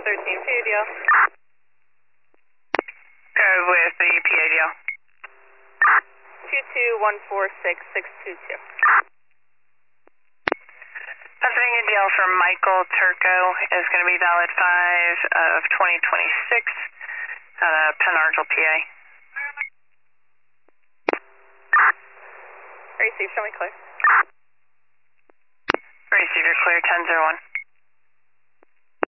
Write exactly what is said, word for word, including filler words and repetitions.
thirteen, P A D L. Go with the P A D L. two two one four six six two two. Pennsylvania D L from Michael Turco is going to be valid five of twenty twenty-six out of Penn-Argyl, P A. Receive, show me clear. Receive, you're clear, ten zero one.